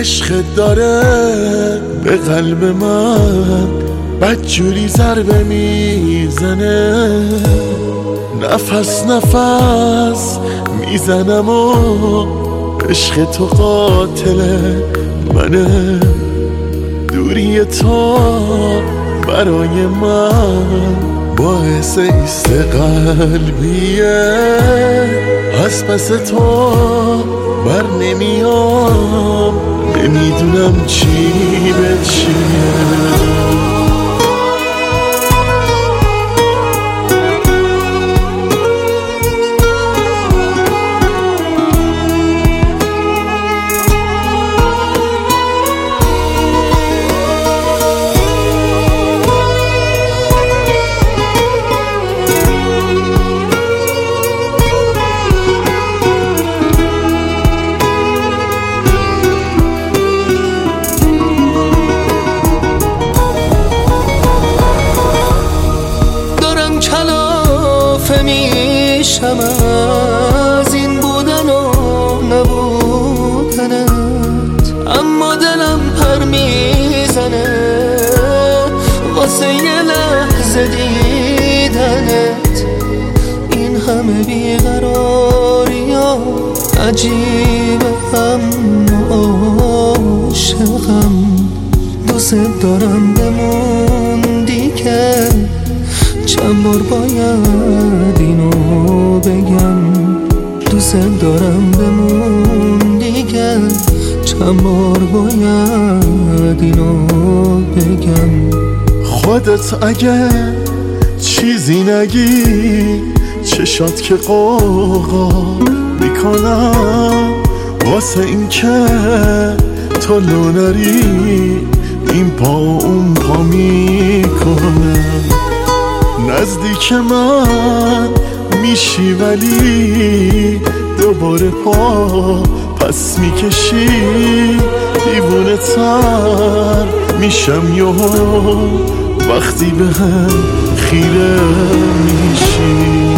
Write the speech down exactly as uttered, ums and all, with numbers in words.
عشق داره به قلب من بدجوری ضربه میزنه، نفس نفس میزنم و عشق تو قاتل منه. دوری تو برای من باعث ایست قلبیه، از پس تو بر نمیام، نمیدونم چی به چیه. کلافه میشم از این بودن و نبودنت، اما دلم پر میزنه واسه یه لحظه دیدنت. این همه بیقراری ها عجیبه، هم عاشقم، دوست دارم بموندی که چند بار باید اینو بگم. دوست دارم بمون دیگه، چند بار باید اینو بگم. خودت اگه چیزی نگی چشات که قوقا میکنم، واسه این که تو لونری این پا اون پا میکنم. نزدیک من میشی ولی دوباره پا پس میکشی، دیوونه تر میشم یهو وقتی به هم خیره میشی.